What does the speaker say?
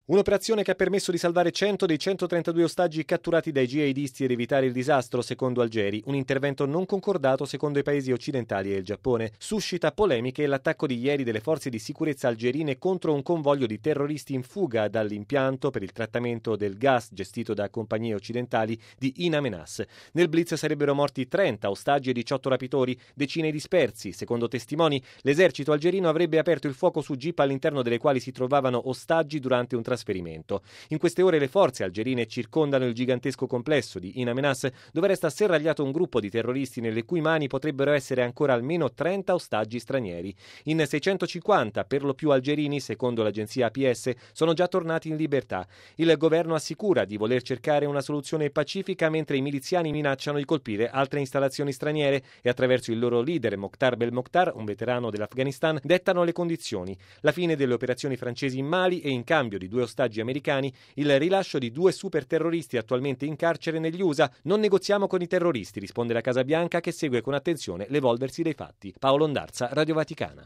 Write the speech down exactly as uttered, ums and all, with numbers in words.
Un'operazione che ha permesso di salvare cento dei centotrentadue ostaggi catturati dai jihadisti ed evitare il disastro, secondo Algeri. Un intervento non concordato secondo i paesi occidentali e il Giappone. Suscita polemiche l'attacco di ieri delle forze di sicurezza algerine contro un convoglio di terroristi in fuga dall'impianto per il trattamento del gas gestito da compagnie occidentali di In Amenas. Nel blitz sarebbero morti trenta ostaggi e diciotto rapitori, decine dispersi. Secondo testimoni, l'esercito algerino avrebbe aperto il fuoco su jeep all'interno delle quali si trovavano ostaggi durante un trasferimento. In queste ore le forze algerine circondano il gigantesco complesso di In Amenas, dove resta serragliato un gruppo di terroristi nelle cui mani potrebbero essere ancora almeno trenta ostaggi stranieri. In seicentocinquanta, per lo più algerini, secondo l'agenzia A P S, sono già tornati in libertà. Il governo assicura di voler cercare una soluzione pacifica, mentre i miliziani minacciano di colpire altre installazioni straniere e attraverso il loro leader Mokhtar Belmokhtar, un veterano dell'Afghanistan, dettano le condizioni: la fine delle operazioni francesi in Mali e, in cambio di due ostaggi americani, il rilascio di due super terroristi attualmente in carcere negli U S A. Non negoziamo con i terroristi, risponde la Casa Bianca, che segue con attenzione l'evolversi dei fatti. Paolo Ondarza, Radio Vaticana.